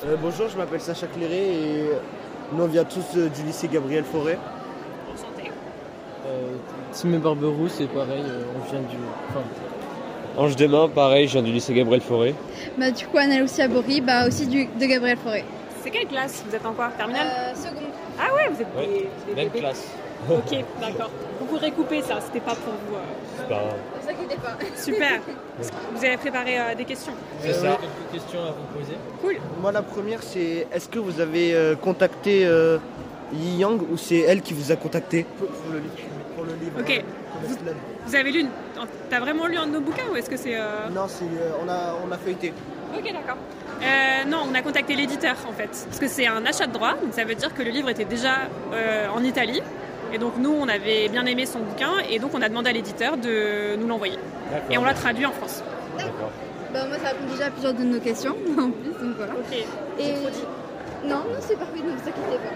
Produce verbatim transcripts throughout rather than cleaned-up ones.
Euh, bonjour, je m'appelle Sacha Cléré et nous on vient tous euh, du lycée Gabriel Fauré. Enchanté. Euh, Tim Barberousse, c'est pareil, euh, on vient du... Enfin, Ange Demain, pareil, je viens du lycée Gabriel Fauré. Bah, du coup, Anna-Lucia Bory, bah, aussi du, de Gabriel Fauré. C'est quelle classe? Vous êtes en quoi? Terminale? Euh, seconde. Ah ouais, vous êtes Ouais, des, des même bébés. classe. Ok, d'accord. Vous pourrez couper ça, c'était pas pour vous. euh. C'est pas grave. Ne vous inquiétez pas. Super. Vous avez préparé euh, des questions? vous C'est avez ça. quelques questions à vous poser? Cool. Moi la première c'est est-ce que vous avez euh, contacté euh, Yi Yang ou c'est elle qui vous a contacté pour, pour le, li- pour le livre Ok. euh, Comet Club. Vous avez lu une... T'as vraiment lu un de nos bouquins ou est-ce que c'est... euh, Non, c'est, euh, on, a, on a feuilleté. Ok, d'accord. Euh, non, on a contacté l'éditeur en fait, parce que c'est un achat de droit, donc ça veut dire que le livre était déjà euh, en Italie, et donc nous on avait bien aimé son bouquin, et donc on a demandé à l'éditeur de nous l'envoyer, et on l'a traduit en France. D'accord. Bah, moi, ça répond déjà à plusieurs de nos questions, en plus, donc voilà. Ok. Et... J'ai trop dit. Non, non, c'est parfait, ne vous inquiétez pas.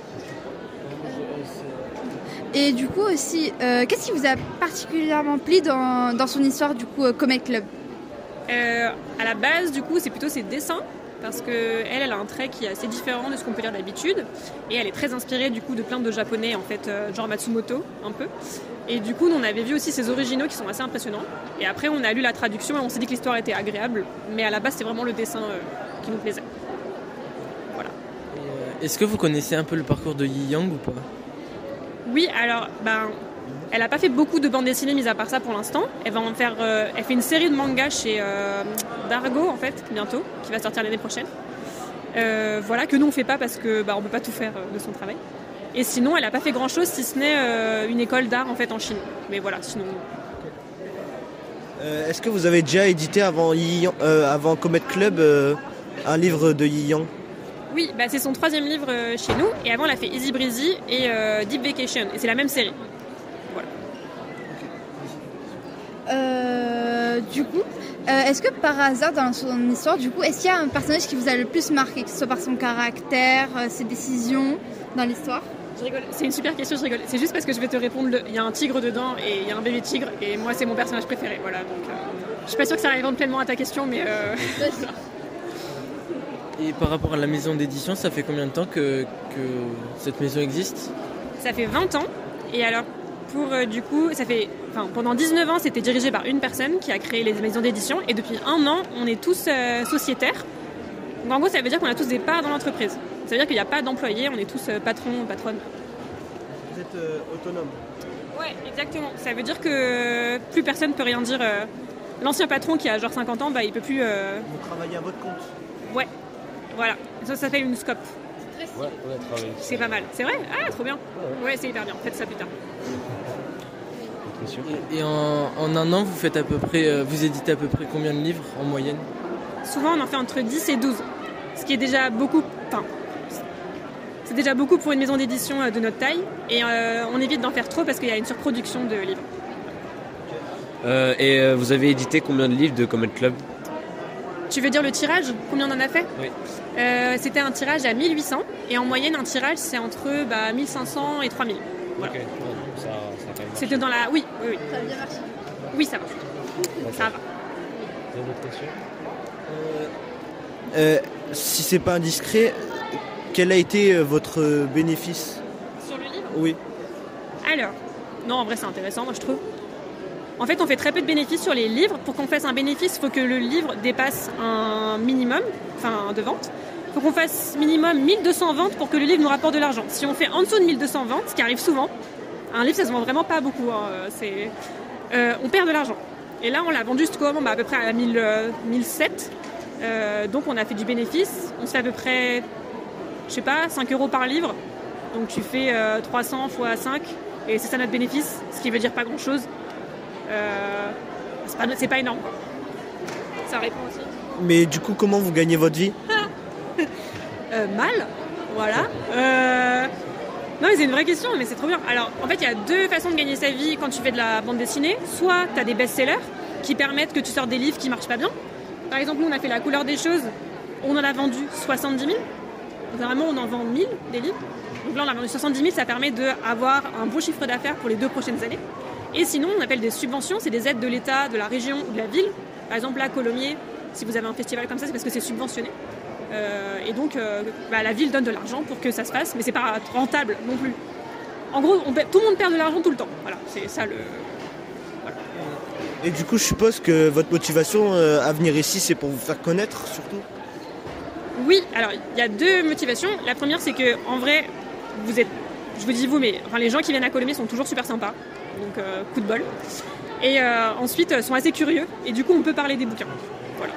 Et du coup aussi, euh, qu'est-ce qui vous a particulièrement plu dans, dans son histoire, du coup, euh, Comet Club? Euh, à la base, du coup, c'est plutôt ses dessins, parce que elle, elle a un trait qui est assez différent de ce qu'on peut lire d'habitude, et elle est très inspirée du coup de plein de japonais en fait, euh, genre Matsumoto un peu. Et du coup, on avait vu aussi ses originaux qui sont assez impressionnants. Et après, on a lu la traduction et on s'est dit que l'histoire était agréable, mais à la base, c'est vraiment le dessin euh, qui nous plaisait. Voilà. Et, euh, Est-ce que vous connaissez un peu le parcours de Yi Yang ou pas? Oui, alors, ben, elle n'a pas fait beaucoup de bandes dessinées, mis à part ça pour l'instant. Elle va en faire, euh, elle fait une série de mangas chez euh, Dargo en fait, bientôt, qui va sortir l'année prochaine. Euh, voilà, que nous on fait pas parce que bah, on peut pas tout faire euh, de son travail. Et sinon, elle n'a pas fait grand chose si ce n'est euh, une école d'art en fait en Chine. Mais voilà, sinon. Euh, est-ce que vous avez déjà édité avant, Yi Yang- euh, avant Comet Club euh, un livre de Yi Yang? Oui, bah, c'est son troisième livre euh, chez nous. Et avant, elle a fait Easy Breezy et euh, Deep Vacation. Et c'est la même série. Voilà. Euh, du coup, euh, est-ce que par hasard dans son histoire, du coup, est-ce qu'il y a un personnage qui vous a le plus marqué, que ce soit par son caractère, euh, ses décisions dans l'histoire? Je rigole. C'est une super question, je rigole. C'est juste parce que je vais te répondre. Le... Il y a un tigre dedans et il y a un bébé tigre. Et moi, c'est mon personnage préféré. Voilà. Donc, euh, je suis pas sûre que ça répond pleinement à ta question, mais. Euh... Et par rapport à la maison d'édition, ça fait combien de temps que, que cette maison existe? Ça fait vingt ans. Et alors, pour euh, du coup, ça fait. Enfin, pendant dix-neuf ans, c'était dirigé par une personne qui a créé les maisons d'édition. Et depuis un an, on est tous euh, sociétaires. Donc, en gros, ça veut dire qu'on a tous des parts dans l'entreprise. Ça veut dire qu'il n'y a pas d'employés, on est tous euh, patrons, patronnes. Vous êtes euh, autonome. Ouais, exactement. Ça veut dire que plus personne ne peut rien dire. euh, L'ancien patron qui a genre cinquante ans, bah, il peut plus. euh, Vous travaillez à votre compte. Ouais, voilà. Ça, ça s'appelle une scope. Ouais, on a travaillé. C'est pas mal. C'est vrai? Ah, trop bien. Ouais, c'est hyper bien. Faites ça plus tard. Autre question? Et, et en, en un an, vous faites à peu près, euh, vous éditez à peu près combien de livres en moyenne? Souvent, on en fait entre dix et douze. Ce qui est déjà beaucoup. Enfin, c'est déjà beaucoup pour une maison d'édition euh, de notre taille. Et euh, on évite d'en faire trop parce qu'il y a une surproduction de livres. Euh, et euh, vous avez édité combien de livres de Comet Club? Tu veux dire le tirage? Combien on en a fait? Oui. Euh, C'était un tirage à mille huit cents. Et en moyenne, un tirage, c'est entre bah, mille cinq cents et trois mille. Voilà. Ok, ouais, ça, ça a quand même marché. C'était dans la. Oui, oui, oui. Ça a bien marché. Oui, ça va. Ça va. Vous avez d'autres questions? Euh, si c'est pas indiscret, quel a été euh, votre bénéfice? Sur le livre? Oui. Alors, non, en vrai, c'est intéressant, moi, je trouve. En fait, on fait très peu de bénéfices sur les livres. Pour qu'on fasse un bénéfice, il faut que le livre dépasse un minimum, enfin, de vente. Il faut qu'on fasse minimum mille deux cents ventes pour que le livre nous rapporte de l'argent. Si on fait en dessous de mille deux cents ventes, ce qui arrive souvent, un livre, ça se vend vraiment pas beaucoup. Hein, c'est, euh, on perd de l'argent. Et là, on l'a vendu jusqu'au moment, bah, à peu près à mille, euh, mille sept. Euh, donc, on a fait du bénéfice. On se fait à peu près, je sais pas, cinq euros par livre. Donc, tu fais euh, trois cents fois cinq. Et c'est ça notre bénéfice, ce qui veut dire pas grand-chose. Euh, c'est, pas, c'est pas énorme, quoi. Ça répond aussi. Mais du coup, comment vous gagnez votre vie? Euh, mal, voilà. Euh... Non, mais c'est une vraie question, mais c'est trop bien. Alors, en fait, il y a deux façons de gagner sa vie quand tu fais de la bande dessinée. Soit tu as des best-sellers qui permettent que tu sors des livres qui marchent pas bien. Par exemple, nous, on a fait La couleur des choses. On en a vendu soixante-dix mille. Vraiment, on en vend mille des livres. Donc là, on a vendu soixante-dix mille. Ça permet d'avoir un bon chiffre d'affaires pour les deux prochaines années. Et sinon, on appelle des subventions. C'est des aides de l'État, de la région ou de la ville. Par exemple, là, Colomiers, si vous avez un festival comme ça, c'est parce que c'est subventionné. Euh, et donc euh, bah, la ville donne de l'argent pour que ça se fasse, mais c'est pas rentable non plus. En gros, on paie- tout le monde perd de l'argent tout le temps. Voilà, c'est ça le. Et du coup, je suppose que votre motivation euh, à venir ici, c'est pour vous faire connaître surtout. Oui, alors il y a deux motivations. La première, c'est que en vrai, vous êtes, je vous dis vous, mais enfin, les gens qui viennent à Colomiers sont toujours super sympas, donc euh, coup de bol. Et euh, ensuite, euh, sont assez curieux, et du coup, on peut parler des bouquins. Voilà.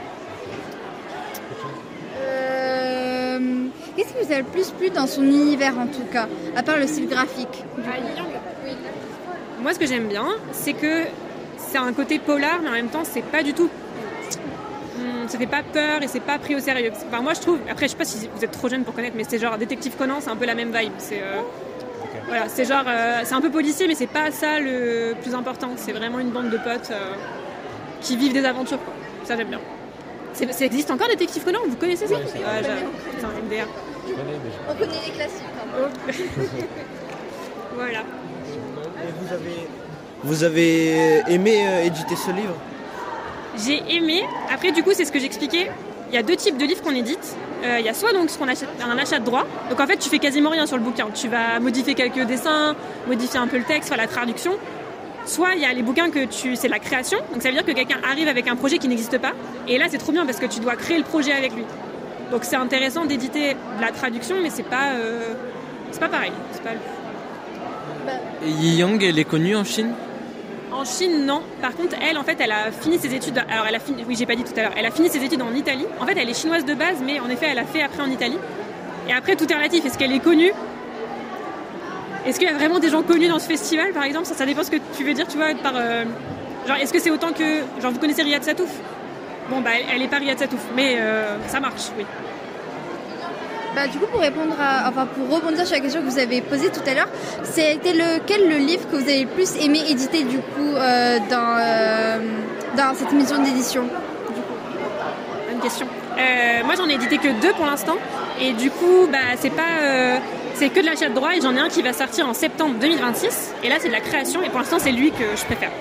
Euh, Qu'est-ce qui vous a le plus plu dans son univers en tout cas, à part le style graphique? Moi, ce que j'aime bien, c'est que c'est un côté polar, mais en même temps, c'est pas du tout. Hum, ça fait pas peur et c'est pas pris au sérieux. Enfin, moi, je trouve. Après, je sais pas si vous êtes trop jeune pour connaître, mais c'est genre Détective Conan, c'est un peu la même vibe. C'est euh, voilà, c'est genre, euh, c'est un peu policier, mais c'est pas ça le plus important. C'est vraiment une bande de potes euh, qui vivent des aventures, quoi. Ça, j'aime bien. C'est- Ça existe encore Détective Conan? Vous connaissez ça? Oui, c'est Ouais, j'avoue. Putain, M D R. Je connais, mais je- On connaît les classiques. hein. Voilà. Et vous avez, vous avez aimé euh, éditer ce livre? J'ai aimé. Après, du coup, c'est ce que j'expliquais. Il y a deux types de livres qu'on édite. Euh, il y a soit donc ce qu'on achète, un achat de droit. Donc en fait, tu fais quasiment rien sur le bouquin. Tu vas modifier quelques dessins, modifier un peu le texte, faire la traduction. Soit il y a les bouquins que tu, c'est la création. Donc ça veut dire que quelqu'un arrive avec un projet qui n'existe pas. Et là, c'est trop bien parce que tu dois créer le projet avec lui. Donc c'est intéressant d'éditer de la traduction, mais c'est pas, euh, c'est pas pareil. C'est pas le- Et Yi Yang, elle est connue en Chine? En Chine, non. Par contre, elle, en fait, elle a fini ses études. Alors, elle a fini. Oui, j'ai pas dit tout à l'heure. Elle a fini ses études en Italie. En fait, elle est chinoise de base, mais en effet, elle a fait après en Italie. Et après, tout est relatif. Est-ce qu'elle est connue? Est-ce qu'il y a vraiment des gens connus dans ce festival, par exemple? Ça, ça dépend ce que tu veux dire, tu vois, par. euh, Genre, est-ce que c'est autant que. Genre, vous connaissez Riyad Satouf? Bon, bah, elle, elle est pas Riyad Satouf, mais euh, ça marche, oui. Bah, du coup, pour répondre à, enfin, pour rebondir sur la question que vous avez posée tout à l'heure, c'était lequel le livre que vous avez le plus aimé éditer du coup euh, dans, euh, dans cette maison d'édition? Bonne question. Euh, moi, j'en ai édité que deux pour l'instant. Et du coup, bah, c'est pas. euh, c'est que de l'achat de droit. Et j'en ai un qui va sortir en septembre deux mille vingt-six. Et là, c'est de la création. Et pour l'instant, c'est lui que je préfère.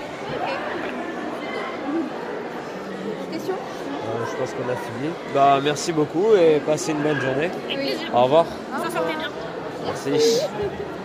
Question? Euh, je pense qu'on a fini. Bah, merci beaucoup et passez une bonne journée. Avec plaisir. Au revoir. Vous en sortez bien. Merci.